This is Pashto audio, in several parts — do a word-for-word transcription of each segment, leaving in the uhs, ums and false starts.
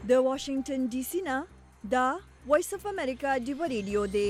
د واشنگټن ډي سي نه دا وایس اف امریکا ډیو ریډیو دی.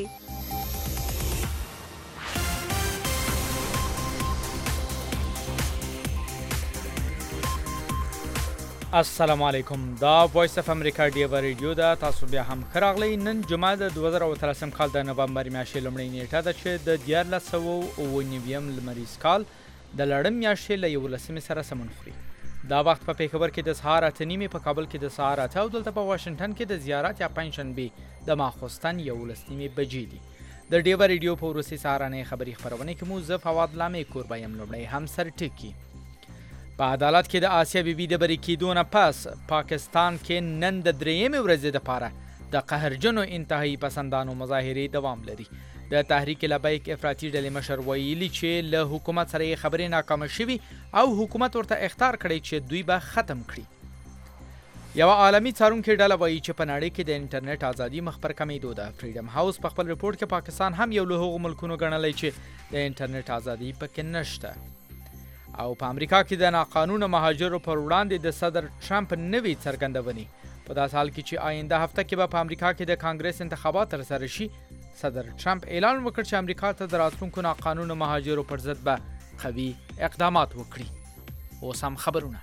السلام علیکم. دا وایس اف امریکا ډیو ریډیو دا تاسو بیا هم خراغلی. نن جمعه د دوه زره اتلسم کال د نومبر میاشتې لومړۍ نیټه ده چې د دیارلس سوه اووه نوي لمریز کال د لړم میاشتې له یولسمې سره سمون خوري. دا وخت په پیښور کې د سهار اته نیمې، په کابل کې د سهار اته او دلته په واشنگټن کې د زیارت یا پنجشنبې د ماخوستن یولس نیمې بجې دي. د ډیو ریډیو په وروستۍ سهارنۍ خبري خپرونه کې مو زه فواد لامې کوربه یم. لومړی هم سر ټکي. په عدالت کې د آسیا بیبي د بری کېدو نه پس پاکستان کې نن د درېیمې ورځې دپاره د قهرجنو انتهایی پسندانو مظاهرې دوام لري. د تحریک لبیک افراطي ډلې مشر ویلي چې له حکومت سره یې خبرې ناکامه شوي او حکومت ورته اخطار کړی چې دوی به ختم کړي. یوه عالمي څارونکې ډله وایي چې په نړۍ کې د انټرنیټ ازادي مخ پر کمیدو ده. فریډم هاوس په خپل رپورټ کې پاکستان هم یو له هغو ملکونو ګڼلی چې د انټرنیټ ازادي پکې نشته. او په امریکا کې د ناقانونه مهاجرو پر وړاندې د صدر ټرمپ نوې څرګندونې په داسې حال کې چې آینده هفته کې به په امریکا کې د کانګرس انتخابات ترسره شي. صدر ټرمپ اعلان وکړ چې امریکا ته د راتلونکو ناقانونه مهاجرو پر ضد به قوي اقدامات وکړي. اوس هم خبرونه.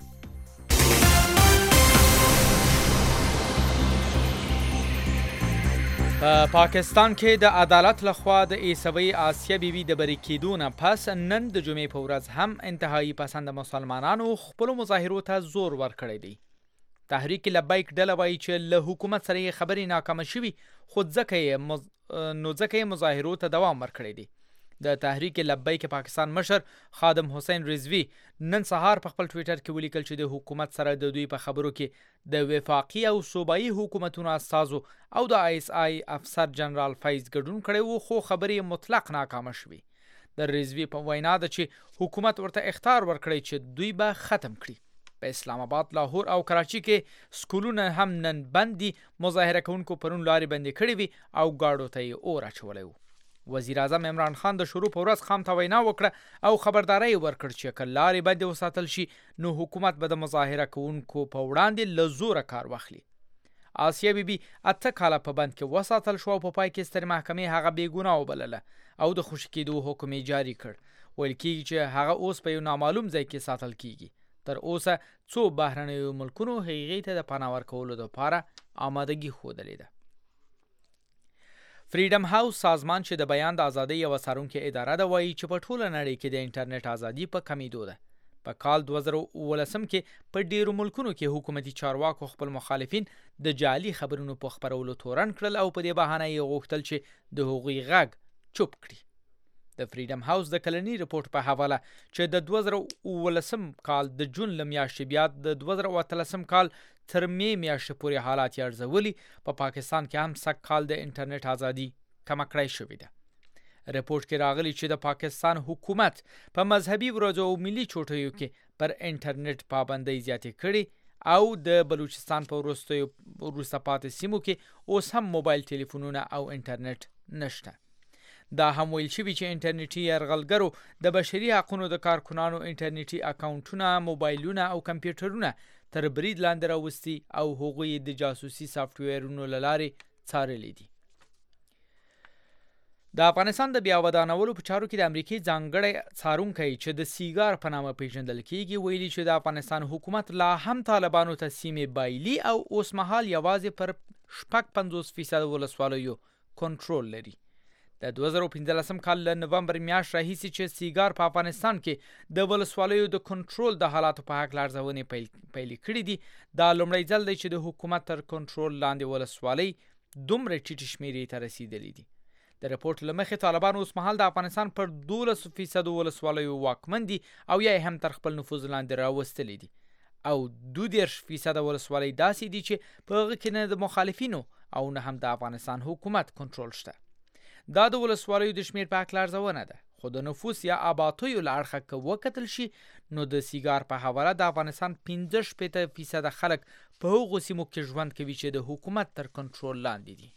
په پاکستان کې د عدالت لخوا د عیسوي آسیا بیبي د بری کېدو نه پس نن د جمعې په ورځ هم انتهایی پسند مسلمانانو خپلو مظاهرو ته زور ورکړی دی. تحریک لبیک ډله وایي چې له حکومت سره یې خبرې ناکامه شوي، خو ځکه یې مز... نو ځکه یې مظاهرو ته دوام ورکړی دی. د تحریک لبیک پاکستان مشر خادم حسین رضوي نن سهار په خپل ټویټر کې ولیکل چې د حکومت سره د دوی په خبرو کې د وفاقي او صوبایي حکومتونو استازو او د آی اس آی افسر جنرال فیض ګډون کړی و، خو خبرې مطلق ناکامه شوي. د رضوي په وینا ده چې حکومت ورته اخطار ورکړی چې دوی به ختم کړي. په اسلام آباد، لاهور او کراچي کې سکولونه هم نن بند دي. مظاهره کوونکو پرون لارې بندې کړې وي او ګاډو ته یې اور اچولی و. وزیر اعظم عمران خان د شروع په ورځ خام ته وینا وکړه او خبرداری ورکړ چې که لارې بندې وساتل شي نو حکومت به د مظاهره کوونکو په وړاندې له زوره کار واخلي. آسیا بیبي اته کاله په بند کې وساتل شو او په پای کې سترې محکمې هغه بې ګناه وبلله او د خوشي کېدو حکم یې جاري کړ. ویل کېږي چې هغه اوس په یو نامعلوم ځای کې ساتل کېږي. تر اوسه څو بهرنیو ملکونو هغې ته د پناه ورکولو دپاره آمادګي ښودلې ده. فریډم هاوس سازمان چې د بیان د ازادۍ یوه څارونکې اداره ده وایي چې په ټوله نړۍ کې د انټرنیټ ازادي په کمیدو ده. په کال دوه زره اوولسم کې په ډیرو ملکونو کې حکومتي چارواکو خپل مخالفین د جعلي خبرونو په خپرولو تورن کړل او په دې بهانه یې غوښتل چې د هغوی غږ چوپ کړي. د فریډم هاوس د کلنی رپورټ په حواله چې د دوه زره اوولسم کال د جون له میاشتې بیا د دوه زره اتلسم کال تر مې میاشتې پورې حالات یې ارزولي، په پاکستان کې هم سږ کال د انټرنیټ ازادي کمه کړی شوې ده. رپورټ کې راغلی چې د پاکستان حکومت په مذهبي ورځو او ملي چوټیو کې پر انټرنیټ پابندۍ زیاتې کړي او د بلوچستان په وروستیو وروسته پاتې سیمو کې اوس هم موبایل ټلیفونونه او انټرنیټ نشته. دا هم ویل شوي چې انټرنیټي یرغلګرو د بشري حقونو د کارکنانو انټرنیټي اکاونټونه، موبایلونه او کمپیوټرونه تر برید لاندې راوستي او هغوی د جاسوسي سافټویرونو له لارې څارلي دي. د افغانستان د بیا ودانولو په چارو کې د امریکې ځانګړی څارونکی چې د سیګار په نامه پیژندل کېږي ویلي چې د افغانستان حکومت لا هم طالبانو ته سیمې بایلي او اوس مهال یوازې پر شپږ پنځوس فیصد ولسوالیو کنټرول لري. د دوه زره پنځلسم کال له نومبر میاشت راهیسې چې سیګار په افغانستان کې د ولسوالیو د کنټرول د حالاتو په هکله ارزونې پیل کړي دي. دا لومړی ځل دی چې د حکومت تر کنټرول لاندې ولسوالۍ دومره ټیټې شمیرې ته رسیدلي دي. د رپورټ له مخې طالبان اوس مهال د افغانستان پر دولس فیصد ولسوالیو واکمن دي او یا هم تر خپل نفوذ لاندې راوستلي دي او دوه دېرش فیصد ولسوالۍ داسې دي چې په هغه کې نه د مخالفینو او نه هم د افغانستان حکومت کنټرول شته. دا د ولسوالیو د شمیر په هکله ارزونه ده، خو د نفوس یا آبادیو له اړخه که وکتل شي نو د سیګار په حواله د افغانستان پنځه شپېته فیصده خلک په هغو سیمو کې ژوند کوي چې د حکومت تر کنټرول لاندې دي.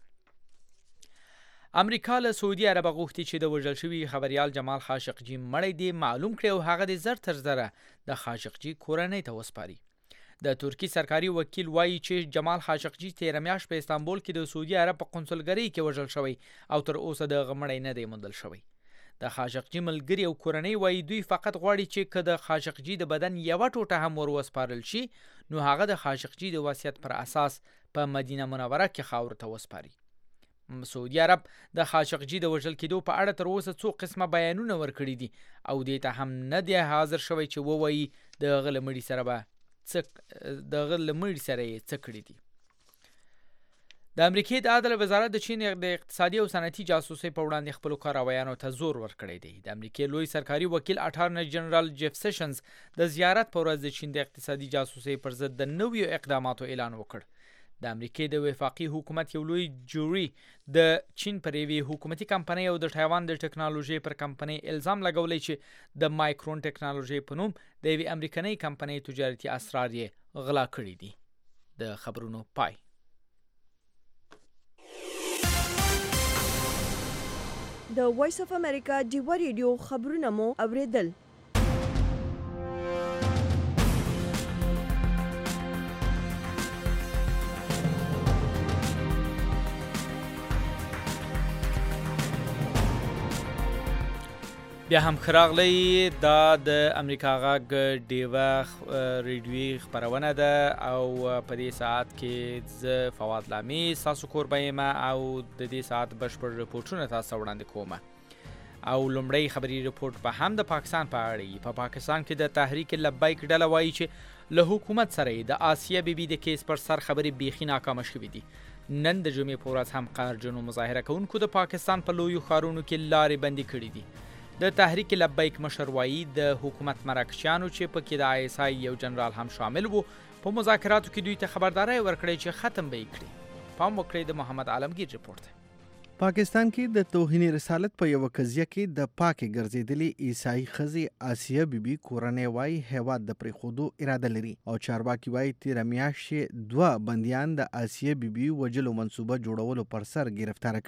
امریکا له سعودي عرب غوښتي چې د وژل شوي خبریال جمال خاشقجي مړی دی معلوم کړي او هغه د زر تر زره د خاشقجي کورنۍ ته وسپاري. د ترکی سرکاري وکیل وایي چې جمال خاشقجي تېره میاشت په استانبول کې د سعودي عرب په قونسلګرۍ کې وژل شوی او تر اوسه د هغه مړی نه دی موندل شوی. د خاشقجي ملګري او کورنۍ وایي دوی فقط غواړي چې که د خاشقجي د بدن یوه ټوټه هم ور وسپارل شي نو هغه د خاشقجي د وصیت پر اساس په مدینه منوره کې خاورو ته وسپاري. سعودي عرب د خاشقجي د وژل کېدو په اړه تر اوسه څو قسمه بیانونه ورکړي دي او دې ته هم نه دی حاضر شوی چې ووایي د هغه له مړي سره به څه د هغه له مړي سره یې څه کړي دي. د امریکې د عدل وزارت د چین د اقتصادي او صنعتي جاسوسۍ په وړاندې خپلو کاروایانو ته زور ورکړی دی. د امریکې لوی سرکاري وکیل اټارنی جنرال جیف سیشنز د زیارت په ورځ د چین د اقتصادي جاسوسۍ پر ضد د نویو اقداماتو اعلان وکړ. د امریکې د وفاقي حکومت یو لوی جوري د چین پر یوې حکومتي کمپنۍ او د تایوان د ټکنالوژۍ پر کمپنۍ الزام لګولی چې د مایکرون ټکنالوژۍ په نوم د یوې امریکنۍ کمپنۍ تجارتي اسرار یې غلا کړي دي. د خبرونو پای. د وایس اف امریکا ډیوا ریډیو خبرونه مو اوریدل. بیا هم خراغلی دا د امریکا غږ ډیوا ریډیوي خبرونه ده او په دې ساعت کې زه فواد لامي ستاسو کوربه یم او د دې ساعت بشپړ رپورټونه تاسو وړاندې کوم. او لومړی خبري رپورټ به هم د پاکستان په اړه په پاکستان کې د تحریک لبیک ډله وایي چې له حکومت سره د آسیه بیبي د کیس پر سر خبرې بیخي ناکامه شوې دي. نن د جمعې په ورځ هم قهرجنو مظاهره کوونکو د پاکستان په لویو ښارونو کې لارې بندي کړي دي. د تحریک لبیک مشر وایي د حکومت مراکشیانو چې پکې د آی اس آی یو جنرال هم شامل وو په مذاکراتو کې دوی ته خبرداری ورکړی چې ختم به یې کړي. پام وکړئ د محمد عالمگیر رپورټ. پاکستان کې د توهین رسالت په یو قضیه کې د پاکې ګرځېدلې عیسائی ښځې آسیه بیبي کورنۍ وایي هیواد د پرېښودو اراده لري او چارواکي وایي تېره میاشت دوه بندیان د آسیه بیبي وژلو منصوبه جوړولو پر سر ګرفتاره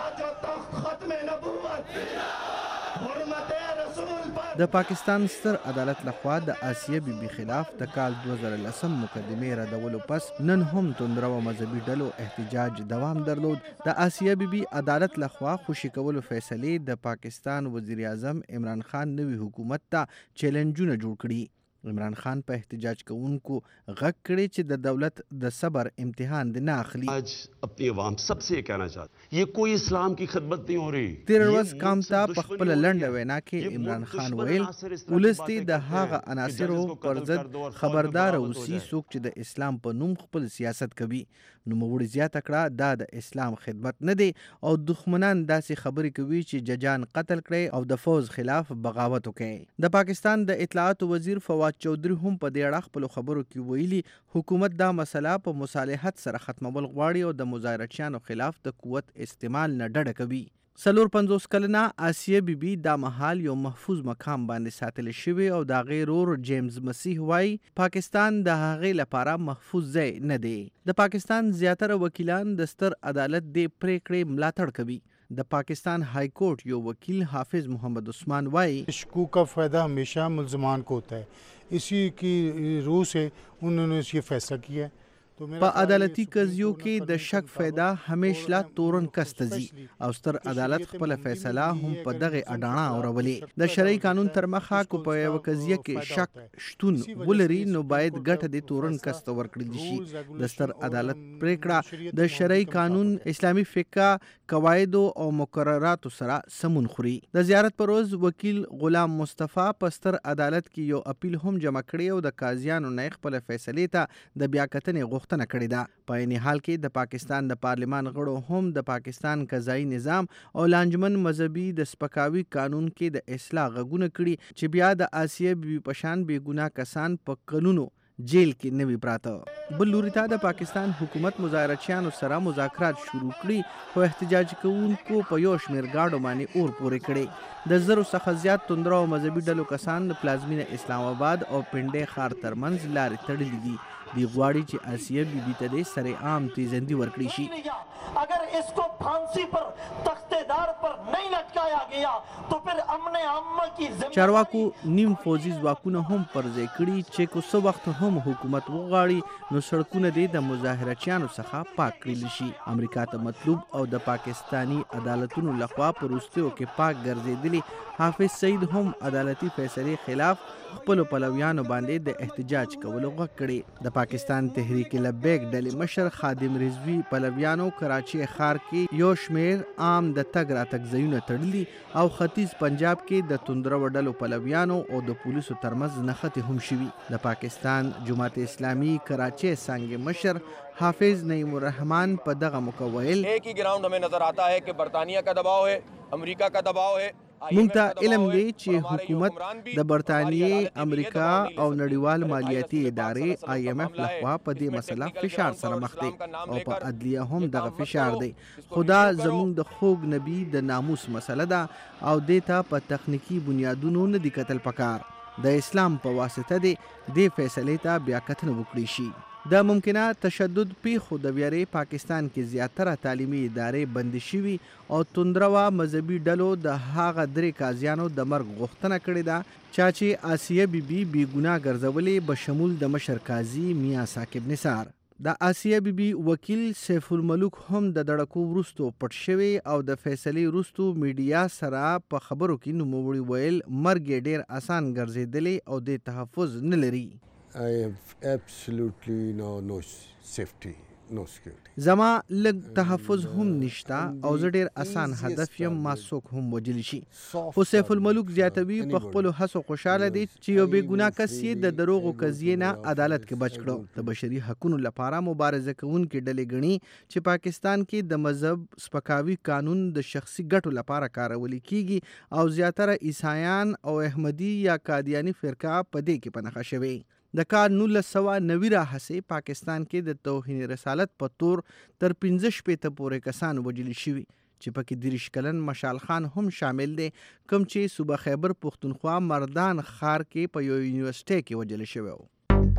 کړي. د پاکستان ستر عدالت لخوا د آسیه بیبي خلاف د کال دوه زره لسم مقدمې ردولو پس نن هم توندره و مذهبي ډلو احتجاج دوام درلود. د آسیه بیبي عدالت لخوا خوشي کولو فیصلې د پاکستان وزیر اعظم عمران خان نوي حکومت ته چیلنجونه جوړ کړي. عمران خان په احتجاج کوونکو غږ کړی چې د دولت د صبر امتحان دی نه اخلي. آج اپنی عوام سب سے کہنا چاہتا یہ کوئی اسلام کی خدمت نہیں ہو رہی. تیر ورځ قام ته په خپل لنډه وینا کې عمران خان ویل ولس دې د هغه عناصرو پر ضد خبردار اوسي څوک چې د اسلام په نوم خپل سیاست کوي. نوموړي زیاته کړه دا د اسلام خدمت نه دی او دښمنان داسې خبرې کوي چې ججان قتل کړي او د فوز خلاف بغاوت وکړي. د پاکستان د اطلاعاتو وزیر فواد چودھری هم په دې اړه خپلو خبرو کې ویلي حکومت دا مسله په مصالحت سره ختمول غواړي او د مظاهرچیانو خلاف د قوت استعمال نه ډډه کوي. څلور پنځوس کلنه آسیه بیبي دا مهال یو محفوظ مقام باندې ساتل شوی او د هغې ورور جیمز مسیح وایي پاکستان د هغې لپاره محفوظ ځای نه دی. د پاکستان زیاتره وکیلان د ستر عدالت د پریکړې ملاتړ کوي. د پاکستان های کورٹ یو وکیل حافظ محمد عثمان وایي شکوک کا فائدہ ہمیشہ ملزمان کو ہوتا ہے اسی کی روح سے انہوں نے یہ فیصلہ کیا ہے. په عدالتي قضیو کې د شک فایده همیشه تورن کس ته ځي او ستر عدالت خپل فیصله هم په دغه اډانه اورولې. د شرعي قانون تر مخه کو په یو قضیه کې شک شتون ولري نو باید ګټه د تورن کس ته ورکړل شي. د ستر عدالت پریکړه د شرعي قانون اسلامي فقه قواعد او مقررات سره سمون خوري. د زیارت پر ورځ وکیل غلام مصطفی په ستر عدالت کې یو اپیل هم جمع کړی او د قاضیانو نه خپل فیصلې ته د بیاکتنې غوښتنه کړې ده. په عین حال کې د پاکستان د پارلمان غړو هم د پاکستان قضایي نظام او لانجمن مذهبي د سپکاوي قانون کې د اصلاح غږونه کړي چې بیا د آسیه بیبي په شان بې ګناه کسان په قانونو جیل کې نوي پراته. بل لوري ته د پاکستان حکومت مظاهرچیانو سره مذاکرات شروع کړي او احتجاج کوونکو په یو شمېر ګاډو باندې اور پورې کړي. د زرو څخه زیات توندره او مذهبي ډلو کسان د پلازمینه اسلام آباد او پنډۍ ښار ترمنځ لارې تړلې دي. دی غواړي چې آسیه بی بی ته د سره عام تیزندي ورکړي شي. اگر اس کو پھانسی پر تختیدار پر نہیں لٹکایا گیا تو پھر امن عامہ کی چارواکو نیم فوزي ځواکونه هم پر ځای کړي چې کو څه وخت هم حکومت وغواړي نو سړکونه دې د مظاهرچیانو څخه پاک کړل شي. امریکا ته مطلوب او د پاکستانی عدالتونو لخوا په وروستیو کې پاک ګرځېدلي حافظ سعید هم عدالتي فیصلې خلاف خپل پلویانو باندې د احتجاج کولو غږ کړی. د پاکستان تحریک لبیک ډلې مشر خادم رضوی پلویانو کراچي ښار کې یو شمیر عام د تګ راتګ ځایونه تړلي او ختیځ پنجاب کې د توندرو ډلو پلویانو او د پولیسو ترمنځ نښتې هم شوي. د پاکستان جماعت اسلامي کراچي څانګې مشر حافظ نعیم الرحمان په دغه موقع ویل ایک ہی گراؤنڈ ہمیں نظر آتا ہے کہ برطانیہ کا دباؤ ہے، امریکا کا دباؤ ہے. مونږ ته علم دی چې حکومت د برطانیې، امریکا او نړیوال مالیاتي ادارې آی ایم ایف لخوا په دې مسله فشار سره مخ دی او په عدلیه هم دغه فشار دی. خدا زموږ د خوږ نبی د ناموس مسله ده او دې ته په تخنیکی بنیادونو نه دی کتل پکار. د اسلام په واسطه دی دې فیصلې ته بیا کتنه وکړي شي. د ممکنه تشدد پیښو د ویرې پاکستان کې زیاتره تعلیمي ادارې بندي شوي او توندروا مذهبي ډلو د هغه درې قاضیانو د مرګ غوښتنه کړې ده چا چې آسیه بی بی بې ګناه ګرځولې بشمول د مشر قاضي میاں ثاقب نثار. د آسیه بی بی وکیل سیف الملوک هم د دړکو وروستو پټ شوی او د فیصلې وروستو میډیا سره په خبرو کې نوموړي ویل مرګ یې ډیر آسان ګرځېدلی او د تحفظ نه لري. I have absolutely no no safety, no security. زما لږ تحفظ هم نشتا او زه ډیر آسان هدف یم ما څوک هم وجل شي. خو سیف الملوک زیاتوي په خپلو هڅو خوشحاله دي چې یو بې ګناه کس یې د دروغو قضیې نه عدالت کې بچ کړو. د بشري حقونو لپاره مبارزه کوونکې ډلې ګڼي چې پاکستان کې د مذهب سپکاوي قانون د شخصي ګټو لپاره کارول کیږي او زیاتره عیسایان او احمدي یا قادیانی فرقه په دې کې پنهخه شوي. د کال نولس سوه نوي راهیسې پاکستان کې د توهین رسالت په تور تر پنځه شپېته پورې کسان وژل شوي چې پکې دېرش کلن مشال خان هم شامل دی کوم چې صوبه خیبر پښتونخوا مردان ښار کې په یو یونیورسټۍ کې وژل شوی و.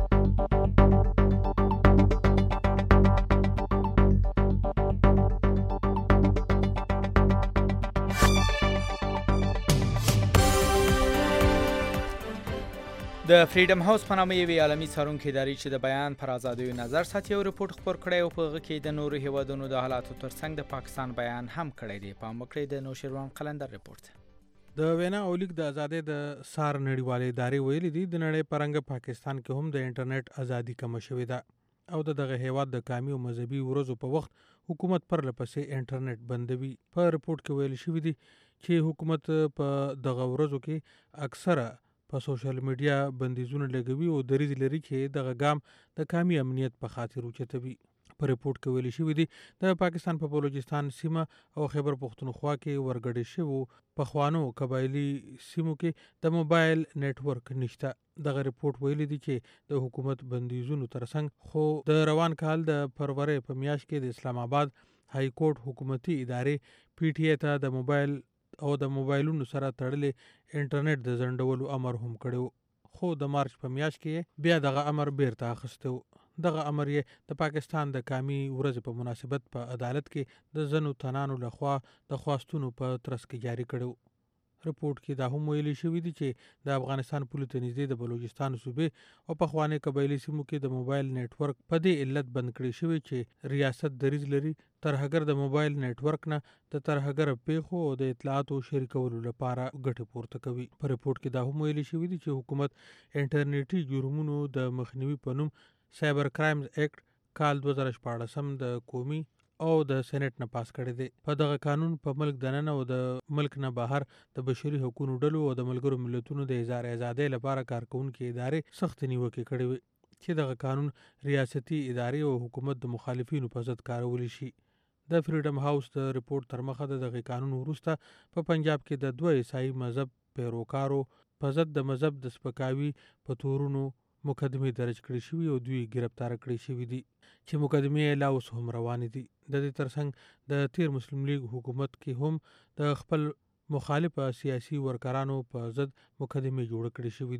د فریډم هاوس په نامه یوې عالمي څارونکې ادارې چې د بیان پر ازادیو نظر ساتي یو رپورټ خپور کړی او په هغه کې د نورو هیوادونو د حالاتو ترڅنګ د پاکستان بیان هم کړی دی. پام وکړئ د نوشیروان قلندر رپورټ. د وینا او لیک د ازادۍ د سار نړیوالې ادارې ویلي دي د نړۍ پرنګ پاکستان کې هم د انټرنیټ ازادي کمه شوې ده او د دغه هیواد د قامي او مذهبي ورځو په وخت حکومت پر لپسې انټرنیټ بندوي. په رپورټ کې ویل شوي دي چې حکومت په دغه ورځو کې اکثره په سوشل میډیا بندیزونه لګوي او دریځ لري چې دغه ګام د قومي امنیت په خاطر اوچتوي. په رپورټ کې ویل شوي دي د پاکستان په بلوچستان سیمه او خیبر پښتونخوا کې ورګډې شوو پخوانو قبایلي سیمو کې د موبایل نیټورک نشته. دغه رپورټ ویلي دي چې د حکومت بندیزونو ترڅنګ خو د روان کال د فروری په میاشت کې د اسلام آباد های کورټ حکومتي ادارې پی ټی ای ته د موبایل او د موبایلونو سره تړلې انټرنیټ د ځنډولو امر هم کړی و خو د مارچ په میاشت کې بیا دغه امر بیرته اخیستی و. دغه امر یې د پاکستان د قامي ورځې په مناسبت په عدالت کې د ځینو تنانو لخوا د خواستونو په ترڅ کې جاري کړی و. رپورټ کې دا هم ویلي شوي دي چې د افغانستان پولو ته نږدې د بلوچستان صوبې او پخواني قبایلي سیمو کې د موبایل نیټورک په دې علت بند کړی شوی چې ریاست دریځ لري ترهګر د موبایل نیټورک نه د ترهګر پیښو او د اطلاعاتو شریکولو لپاره ګټې پورته کوي. په رپورټ کې دا هم ویلي شوي دي چې حکومت انټرنیټي جرمونو د مخنیوي په نوم سایبر کرایمز ایکټ کال دوه زره شپاړسم د قومي او د سېنات نه پاس کړی دی. په دغه قانون په ملک دننه او د ملک نه بهر د بشري حقوقو ډلو او د ملګرو ملتونو د اظهار ازادۍ لپاره کارکونکي ادارې سخت نیوکې کړې وي چې دغه قانون ریاستي ادارې او حکومت د مخالفینو په ضد کارولی شي. د فریډم هاوس د رپورټ تر مخه د دغه قانون وروسته په پنجاب کې د دوه عیسائی مذهب پیروکارو په ضد د مذهب د سپکاوي په تورونو مقدمې درج کړې شوي او دوی گرفتار کړي شوي دي چې مقدمې لا اوس هم روانې دي. د دې ترڅنګ د تیر مسلم لیگ حکومت کې هم د خپل مخالف سیاسي ورکرانو په ضد مقدمې جوړ کړې شوي دي.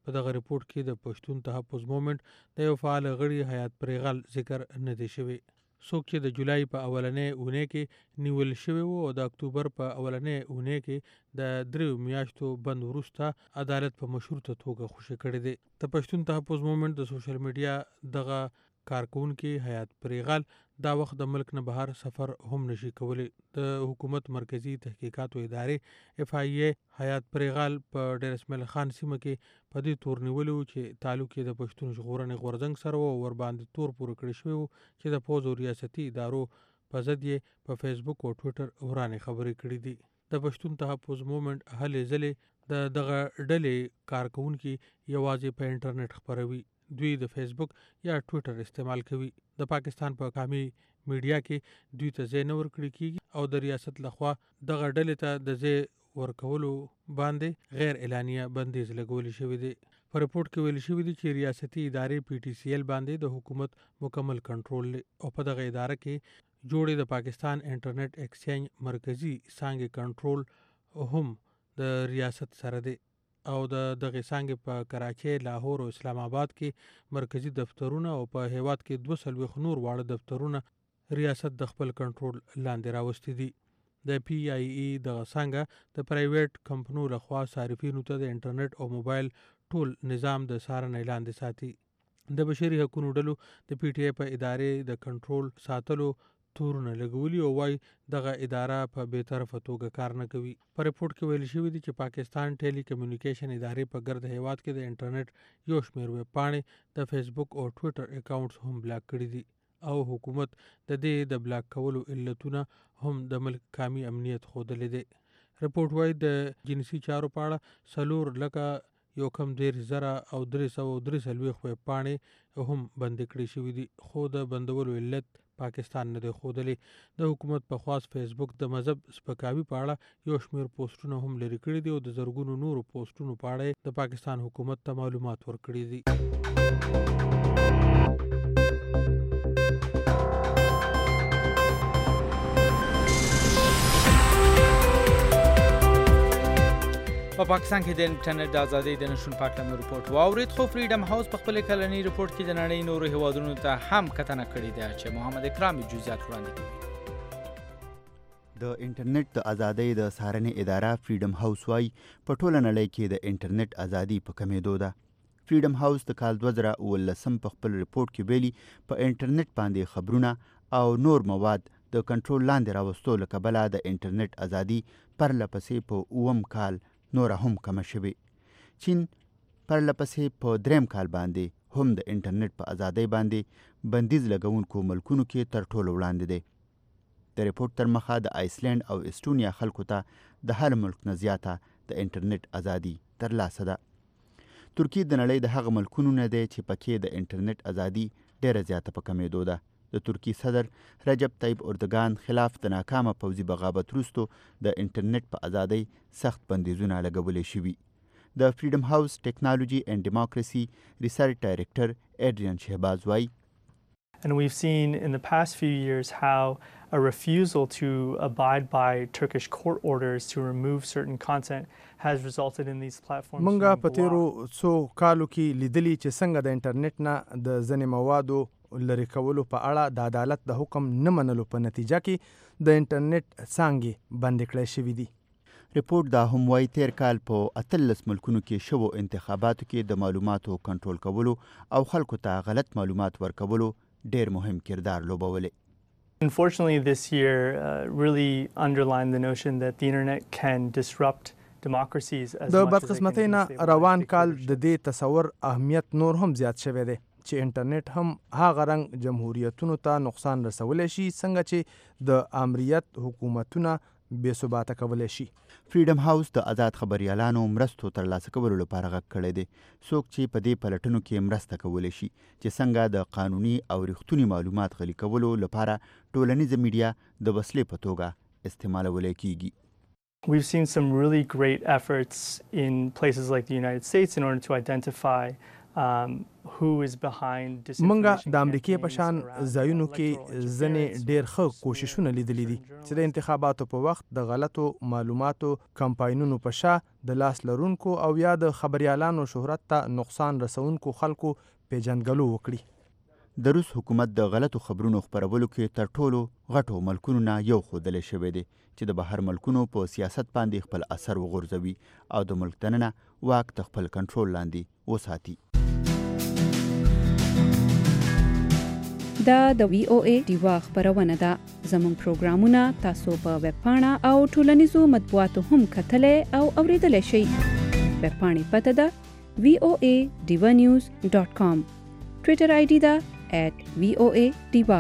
په دغه ریپورت کې د پښتون تحفظ مومنت د یو فعال غړي حیات پریغل ذکر نه دی شوی. څوک چې د جولای په اولنۍ اونۍ کې نیول شوی وو او د اکتوبر په اولنۍ اونۍ کې د دریو میاشتو بند وروسته عدالت په مشروطه توګه خوشي کړی دی. د پښتون تحفظ مومنت د سوشل میډیا دغه کارکونکي حیات پریغل دا وخت د ملک نه بهر سفر هم نشي کولی. د حکومت مرکزی تحقیقاتو ادارې اف آی ای حیات پریغل په ډیر اسماعیل خان سیمه کې په دې تور نیولو چې تعلق یې د پښتون ژغورنې غورځنګ سره و ور باندې تور پورې کړی شوی و چې د پوز او ریاستي ادارو په ضد یې په فیسبوک او ټویټر ورانې خبرې کړې دي. د پښتون تحفظ مومنت هلې ځلې د دغه ډلې کارکونکي یوازې په انټرنیټ خپروي. دوی د فیسبوک یا ټویټر استعمال کوي. د پاکستان په قومي میډیا کې دوی ته ځای نه ورکړل کیږي او د ریاست لخوا دغه ډلې ته د ځای ورکولو باندې غیر اعلانیه بندیز لګول شوی دی. په ریپورت کې ویل شوی دی چې ریاستي ادارې پی ټی سی ایل باندې د حکومت مکمل کنټرول لري او په دغه اداره کې جوړې د پاکستان انټرنیټ ایکسچینج مرکزی څانګې کنټرول هم د ریاست سره دی او د دغه څانګې په کراچۍ، لاهور او اسلام آباد کې مرکزی دفترونه او په هیواد کې دوه سلويخ نور واړه دفترونه ریاست د خپل کنټرول لاندې راوستي دي. د پی آی ای دغه څانګه د پرایویټ کمپنیو لخوا صارفینو ته د انټرنیټ او موبایل ټول نظام د څارنې لاندې ساتي. د بشري حقوقو ډلو د پی ټی آی په ادارې د کنټرول ساتلو تورونه لګولي او وايي دغه اداره په بې طرفه توګه کار نه کوي. په ریپورت کې ویل شوی دی چې پاکستان ټیلی کمیونیکیشن ادارې په ګرد هیواد کې د انټرنیټ یو شمېر ویب پاڼې د فیسبوک او ټویټر اکاونټس هم بلاک کړي دي او حکومت د دې د بلاک کولو علتونه هم د ملک قومي امنیت ښودلی دی. ریپورت وايي د جنسي چارو په اړه څلور لکه یو کم دېرش زره او درې سوه درې څلوېښت ویب پاڼې هم بندې کړې شوي دي خو د بندولو علت پاکستان نه دی ښودلی. د حکومت په خواست فیسبوک د مذهب سپکاوي په اړه یو شمېر پوسټونه هم لرې کړي دي او د زرګونو نورو پوسټونو په اړه د پاکستان حکومت ته معلومات ورکړي دي. په پاکستان کې د انټرنیټ د ازادۍ د نشون پاکلمه ریپورت واورید خو فریډم هاوس په خپل کلنی ریپورت کې د نړۍ نورو هیوادونو ته هم کتنه کړې ده چې محمد اکرام جزئیات وړاندې کوي. د انټرنیټ د ازادۍ د څارنې اداره فریډم هاوس وايي په ټوله نړۍ کې د انټرنیټ ازادي په کمېدو ده. فریډم هاوس د کال دوه زره اوولسم په خپل ریپورت کې ویلي په انټرنیټ باندې خبرونه او نور مواد د کنټرول لاندې راوستو له کبله د انټرنیټ ازادي پرله پسې په اووم کال نوره هم کمه شوې. چین پرله پسې په دریم کال باندې هم د انټرنیټ په ازادۍ باندې بندیز لګونکو ملکونو کې تر ټولو وړاندې دی. د ریپورت تر مخه د آیسلینډ او اسټونیا خلکو ته د هر ملک نه زیاته د انټرنیټ ازادي ترلاسه ده. ترکیه د نړۍ د هغه ملکونو نه دی چې پکې د انټرنیټ ازادي ډیره زیاته په کمېدو ده. د ترکیې صدر رجب طیب اردوګان خلاف د ناکامه پوځي بغاوت وروسته د انټرنیټ په ازادۍ سخت بندیزونه لګولی شوي. د فریډم هاوس ټیکنالوژي اینڈ ډیموکراسي ریسرچ ډایرکټر ایډریان شهباز وایي And we've seen in the past few years how a refusal to abide by Turkish court orders to remove certain content has resulted in these platforms. منګه په تیرو څو کالو کې لیدلی چې څنګه د انټرنیټ نه د ځینې موادو لرې کولو په اړه د عدالت د حکم نه منلو په نتیجه کې د انټرنیټ څانګې بندې کړې شوې دي. ریپورت دا هم وایي تیر کال په اتلس ملکونو کې شوو انتخاباتو کې د معلوماتو کنټرول کولو او خلکو ته غلط معلومات ورکولو ډیر مهم کردار لوبولی. Unfortunately, this year uh, really underlined the notion that the internet can disrupt democracies as د much as it can بدقسمتۍ نه روان کال د دې تصور اهمیت نور هم زیات شوی دی چې انټرنیټ هم هغه رنګ جمهوریتونو ته نقصان رسولی شي څنګه چې د آمریت حکومتونه بې ثباته کولی شي. فریډم هاوس د آزاد خبریالانو مرستو ترلاسه کولو لپاره غږ کړی دی څوک چې په دې پلټنو کې مرسته کولی شي چې څنګه د قانوني او رښتوني معلومات غلي کولو لپاره ټولنیزه میډیا د وسیلې په توګه استعمالولی کیږي. We've seen some really great efforts in places like the United States in order to identify um, who is behind منګه د امریکای په شان ځایونو کې ځنې ډېر ښه کوششونه لیدلي دي چې د انتخاباتو په وخت د غلطو معلوماتو کمپاینونو په شا د لاس لرونکو او یا د خبريالانو شهرت ته نقصان رسونکو خلکو پیژندګلو وکړي. د روس حکومت د غلطو خبرونو خپرولو کې تر ټولو غټو ملکونو نه یو ښودلی شوی دی چې د بهر ملکونو په سیاست باندې خپل اثر وغورځوي او د ملک دننه واک د خپل کنټرول لاندې وساتي. دا د وی او ای ډیوا خبرونه ده. زموږ پروګرامونه تاسو په ویب پاڼه او ټولنیزو مطبوعاتو هم کتلی او اوریدلی شئ. ویب پاڼې پته ده وی او ای ډیوا نیوز ډاټ کام. ټویټر آی ډي ده ایټ وی او ای ډیوا.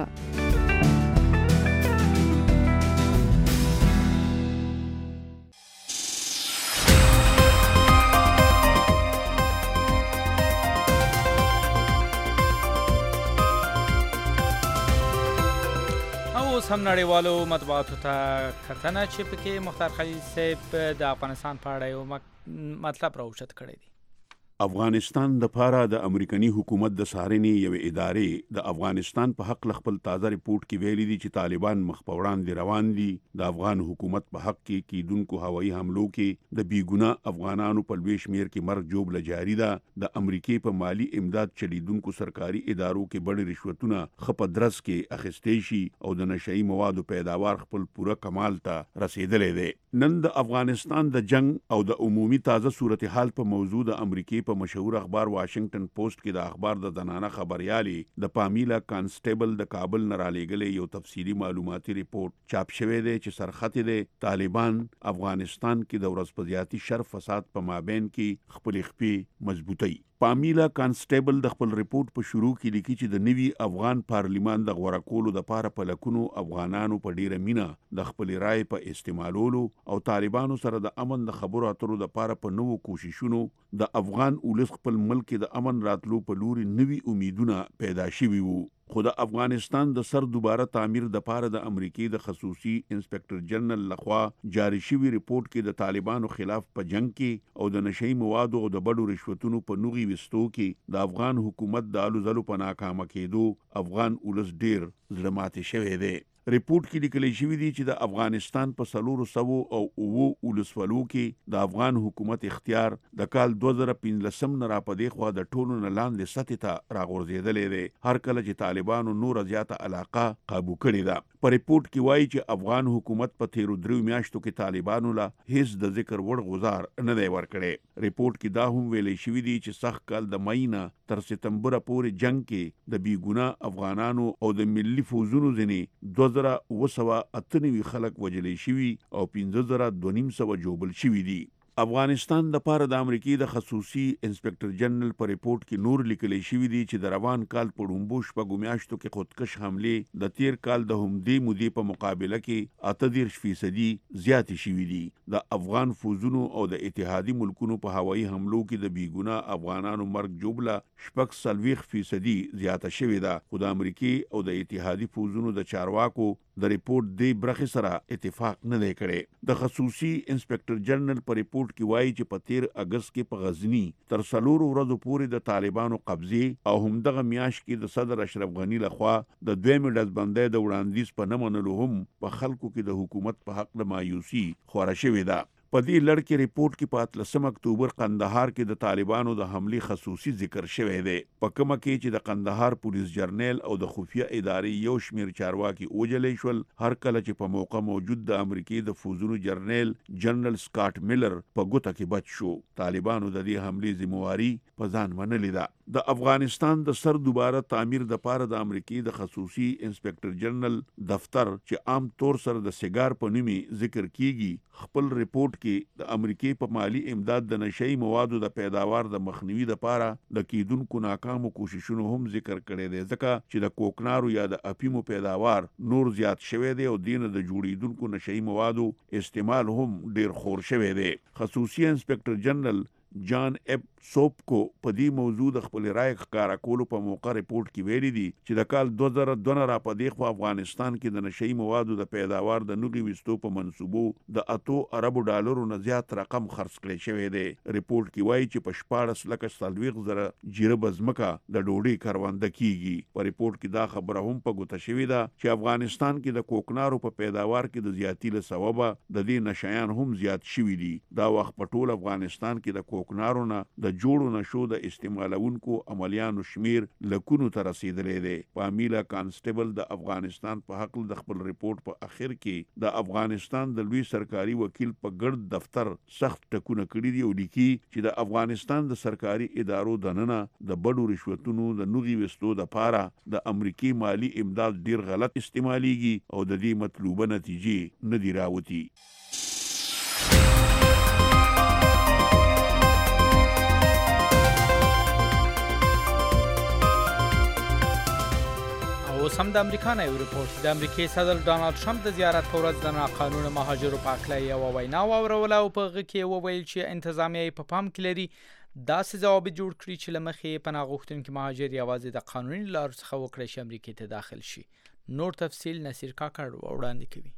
اوس هم نړیوالو مطبوعاتو ته کتنه چې پکې مختار خلیل صاحب د افغانستان په اړه یو مطلب راوچت کړی دی. افغانستان د پاره د امریکایي حکومت د سارنې یو ادارې د افغانستان په حق خپل تازه ریپورت کې ویلي دي چې طالبان مخ په وړاندې روان دي. د افغان حکومت په حق کې کیدونکو هوایي حملو کې د بیګناه افغانانو په لوی شمیر کې مرګ جوړه جاری ده. د امریکای په مالی امداد چلیدونکو سرکاري ادارو کې بڑ رشوتونه خپ درس کې اخیستې شي او د نشئی موادو پیداوار خپل پوره کمال ته رسیدلې ده. نن د افغانستان د جنگ او د عمومي تازه صورتحال په موضوع د امریکای په مشهور اخبار واشنگټن پوسټ کې د اخبار د زنانه خبريالي د پامیلا کانسټیبل د کابل نه رالېږلې یو تفصیلی معلوماتي ریپورت چاپ شوی دی چې سرخط دی طالبان افغانستان کې د ورځپزیاتي شر فساد په مابین کې خپل خپې مضبوطی. پامیلا کانسټیبل د خپل ریپورت په شروع کې لیکي چې د نوي افغان پارلیمان د غوړه کولو د پاره په لکونو افغانانو په ډیره مینا د خپل رائے په استعمالولو او طالبانو سره د امن د خبرو اترو د پاره په نوو کوششونو د افغان اولس خپل ملک د امن راتلو په لوري نوي امیدونه پیدا شوي وو. خو د افغانستان د سر دوباره تعمیر د پاره د امریکای د خصوصي انسپکټر جنرال لخوا جاری شوی ریپورت کې د طالبانو خلاف په جنگ کې او د نشئی موادو او د بډو رشوتونو په نوغي وستو کې د افغان حکومت د الو زلو په ناکامه کېدو افغان اولس ډیر زړه ماتې شوی دی. ریپورت کې لیکل شوی دی چې د افغانستان په سلورو سوو او اوو ولسوالو کې د افغان حکومت اختیار د کال دوه زره پنځلسم نه را پدې خوا د ټولو نه لاندې سطح ته راغورځېدلې دی هر کله چې طالبانو نور زیاته علاقه قابو کړې ده. په ریپورت کې وایي چې افغان حکومت په تیرو دریو میاشتو کې طالبانو له هیڅ د ذکر وړ غزار نه دی ورکړی. ریپورت کې دا هم ویلې شوی دی چې سخت کال د مئی نه تر سپتمبر پورې جنگ کې د بیګناه افغانانو او د ملي فوزونو ځنې دوه زره اوه سوه اته نوي خلک وژلې شوي او پنځه زره دوه نیم سوه جوبل شوي دي. افغانستان د پاره د امریکای د خصوصي انسپکټر جنرال په ریپورت کې نور لیکل شوی دی چې د روان کال په ډومبو شپږو میاشتو کې خودکش حمله د تیر کال د همدې مودې په مقابله کې اته دېرش فیصدي زیاتې شوي دي. د افغان فوزونو او د اتحادي ملکونو په هوایي حملو کې د بیګناه افغانانو مرګ جوړه شپږ څلوېښت فیصدي زیاته شوې ده. خو د امریکای او د اتحادي فوزونو د چارواکو د ریپورت دی برخې سره اتفاق نه دی کړی. د خصوصي انسپکټر جنرال په ریپورت کې وایي چې په تیر اگست کې په غزنی تر څلورو ورځو پورې د طالبانو قبضې او همدغه میاشت کې د صدر اشرف غنی لخوا د دویمې ډزبندۍ د وړاندیز په نه منلو هم په خلکو کې د حکومت په حق د مایوسي خوره شوې ده. په دې لړ کې ریپورت کې په اتلسم اکتوبر قندهار کې د طالبانو د حملې خصوصي ذکر شوی دی. په کومه کې چې د قندهار پولیس جرنیل او د خفیه ادارې یو شمیر چارواکي وجلې شول هر کله چې په موقع موجود د امریکای د فوزونو جرنیل جنرال سکاټ میلر په ګوته کې بچ شو. طالبانو د دې حملې ذمہواری په ځان منلې ده. د افغانستان د سر دوباره تعمیر د پاره د امریکای د خصوصي انسپکټر جنرال دفتر چې عام طور سره د سیګار په نومي ذکر کیږي خپل ریپورت کې د امریکای په مالی امداد د نشئی موادو د پیداوار د مخنیوي لپاره د کیدونکو ناکامو کوششونو هم ذکر کړی دی ځکه چې د کوکنارو یا د اپیمو پیداوار نور زیات شوی دی او دینه د جوړیدونکو نشئی موادو استعمال هم ډیر خور شوی دی. خصوصي انسپکټر جنرال جان اپ سوپکو په دې موضوع د خپل رائے ښکارا کولو په موقع ریپورت کې ویلي دي چې د کال دوه زره دوه نه را پدې خو افغانستان کې د نشئی موادو د پیداوار د نوغي وستو په منسوبو د اتو اربو ډالرو نه زیات رقم خرڅ کړی شوی دی. ریپورت کې وایي چې په شپاړس لکه څلوېښت زره جیره بزمکه د ډوډۍ کرونده کیږي. په ریپورت کې دا خبره هم په ګوته شوې ده چې افغانستان کې د کوکنارو په پیداوار کې د زیاتی له سببه د دې نشایان هم زیات شوي دي. دا وخت په ټول افغانستان کې د کوکنارو نه د جوړو نشو د استعمالونکو عملیانو شمیر لکونو ته رسیدلی دی. پامیلا کانسټیبل د افغانستان په حق د خپل ریپورت په اخر کې د افغانستان د لوی سرکاري وکیل په ګرد دفتر سخت ټکونه کړي دي او لیکي چې د افغانستان د سرکاري ادارو دننه د بډو رشوتونو د نوغي وستو د پاره د امریکای مالی امداد ډیر غلط استعماليږي او د دې مطلوبه نتیجې نه دی راوتی. اوس هم د امریکا نه یو ریپورت. د امریکای صدر ډانلډ ټرمپ د زیارت په ورځ د ناقانونه مهاجرو په اړه یوه وینا واوروله او په هغه کې وویل چې انتظامیه یې په پام کې لري داسې ضوابط جوړ کړي چې له مخې پناه غوښتونکي مهاجر یوازې د قانوني لارو څخه وکړی شي امریکا ته داخل شي. نور تفصیل نصیر کاکړ وړاندې کوي.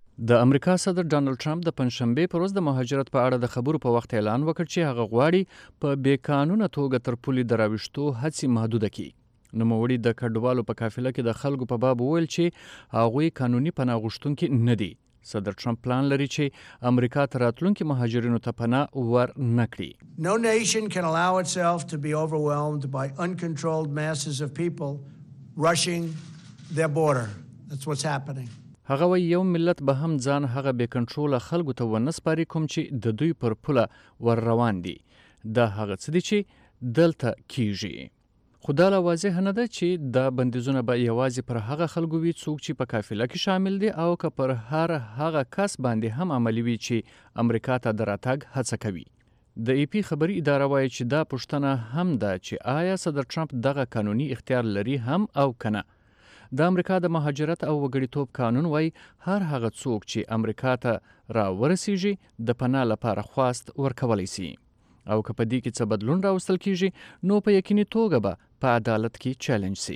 د امریکا صدر ډانلډ ټرمپ د پنځشنبه پر ورځ د مهاجرت په اړه د خبرو په وخت اعلان وکړ چې هغه غواړي په بې قانونه توګه تر پولې د راوښتو هڅې محدوده کړي. نوموړي د کډوالو په قافله کې د خلکو په باب وویل چې هغوی قانوني پناه غوښتونکي نه دي. صدر ټرمپ پلان لري چې امریکا ته راتلونکي مهاجرینو ته پناه ور نه کړي. No nation can allow itself to be overwhelmed by uncontrolled masses of people rushing their border. That's what's happening. هغه وایي یو ملت به هم ځان هغه بې کنټروله خلکو ته ونه سپاري کوم چې د دوی پر پوله ور روان دي. دا هغه څه دي چې دلته کیږي. خو دا لا واضح نه ده چې دا بندیزونه به یوازې پر هغه خلکو وي څوک چې په قافله کې شامل دي او که پر هر هغه کس باندې هم عملي وي چې امریکا ته د راتګ هڅه کوي. د ای پی خبري اداره وایي چې دا پوښتنه هم ده چې آیا صدر ټرمپ دغه قانوني اختیار لري هم او کنه. د امریکا د مهاجرت او وګړیتوب قانون وایي هر هغه څوک چې امریکا ته را ورسیږي د پناه لپاره خواست ورکولی سي او که په دې کې څه بدلون راوستل کیږي نو په یقیني توګه به په عدالت کې چیلنج سي.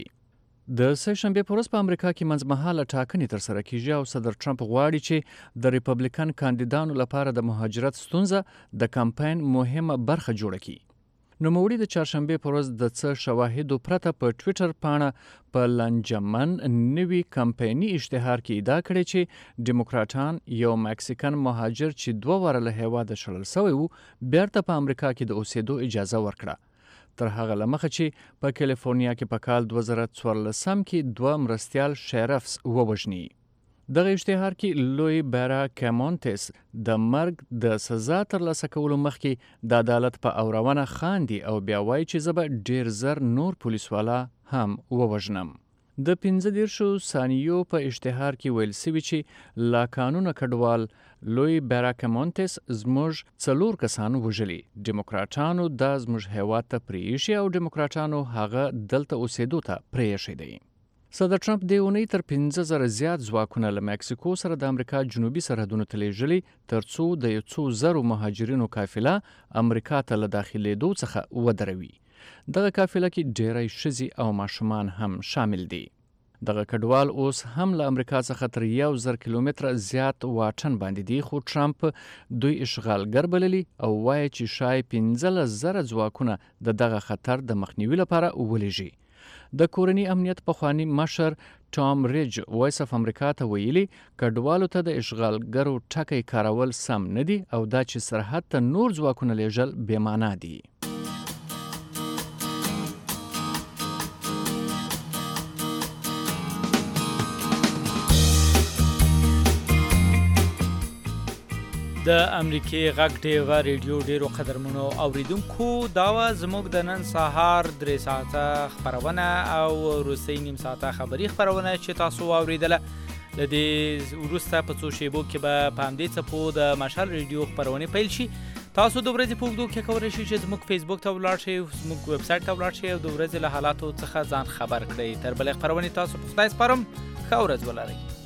د سه شنبه په ورځ په امریکا کې منځمهاله ټاکنې ترسره کیږي او صدر ټرمپ غواړي چې د ریپبلیکن کاندیدانو لپاره د مهاجرت ستونزه د کمپاین مهمه برخه جوړه کړي. نوموړي د چهارشنبه په ورځ د څه شواهدو پرته په ټویټر پاڼه په لنجمن نوي کمپایني اشتهار کې ادعا کړې چې ډیموکراټان یو مکسیکن مهاجر چې دوه واره له هېواده شړل شوی و بیرته په امریکا کې د اوسېدو اجازه ورکړه. تر هغه لمخه چې په کالیفورنیا کې په کال دوه زره څوارلسم کې دوه مرستیال شریفز ووژني. دغه اشتهار کې لوی بیرا کامونټس د مرګ د سزا ترلاسه کولو مخکې د عدالت په اورونه خاندي او بیا وایي چې زه به ډیر زر نور پولیسوالا هم ووژنم. د پنځه دیرشو ثانیو په اشتهار کې ویل سوي چې لا قانونه کډوال لوی بیرا کامونټس زموږ څلور کسان وژلي. ډیموکراټانو دا زموږ هیواد ته پریښي او ډیموکراټانو هغه دلته اوسېدو ته پریښی دی. صدر ټرمپ د اونۍ تر پنځه زره زیات ځواکونه له مکسیکو سره د امریکا جنوبي سرحدونو ته لیږلي تر څو د یو څو زرو مهاجرینو قافله امریکا ته له داخلېدو څخه ودروي. دغه قافله کې ډیری ښځې او ماشومان هم شامل دي. دغه کډوال اوس هم له امریکا څخه تر یو زر کیلومتره زیات واټن باندې دي خو ټرمپ دوی اشغالګر بللي او وایي چې شاید پنځلس زره ځواکونه د دغه خطر د مخنیوي لپاره ولېږي. د کورني امنیت پخوانی مشر ټام ریج وایس اف امریکا ته ویلي کډوالو ته د اشغالګرو ټکی کارول سم نه دي او دا چې سرحد ته نور ځواکونه لیږل بې معنا دي. د امریکای غږ ډیوه ریډیو ډیرو قدرمنو اوریدونکو دا و زموږ د نن سهار درې ساعته خبرونه او روسي نیم ساعته خبري خبرونه چې تاسو اوریدله. د دې وروسته په څو شیبو کې به په همدې څپو د مشال ریډیو خبرونه پیل شي. تاسو د ورځې په اوږدو کې کولی شئ چې زموږ فیسبوک ته ولاړ شئ، زموږ ویب سایټ ته ولاړ شئ او د ورځې له حالاتو څخه ځان خبر کړئ. تر بلې خبرونې تاسو په خدای سپارم. ښه ورځ ولرئ.